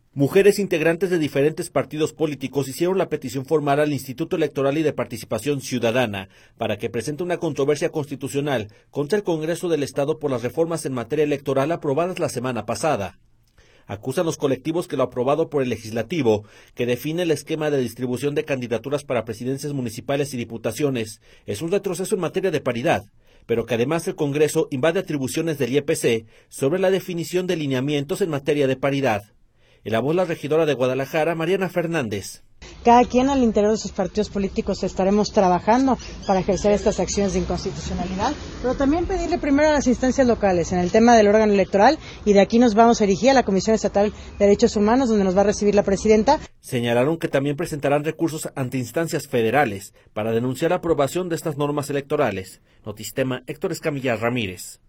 Mujeres integrantes de diferentes partidos políticos hicieron la petición formal al Instituto Electoral y de Participación Ciudadana para que presente una controversia constitucional contra el Congreso del Estado por las reformas en materia electoral aprobadas la semana pasada. Acusan los colectivos que lo aprobado por el Legislativo, que define el esquema de distribución de candidaturas para presidencias municipales y diputaciones, es un retroceso en materia de paridad, pero que además el Congreso invade atribuciones del IEPC sobre la definición de lineamientos en materia de paridad. Elaboró la regidora de Guadalajara, Mariana Fernández. Cada quien al interior de sus partidos políticos estaremos trabajando para ejercer estas acciones de inconstitucionalidad, pero también pedirle primero a las instancias locales en el tema del órgano electoral, y de aquí nos vamos a dirigir a la Comisión Estatal de Derechos Humanos, donde nos va a recibir la presidenta. Señalaron que también presentarán recursos ante instancias federales para denunciar la aprobación de estas normas electorales. Notistema, Héctor Escamilla Ramírez.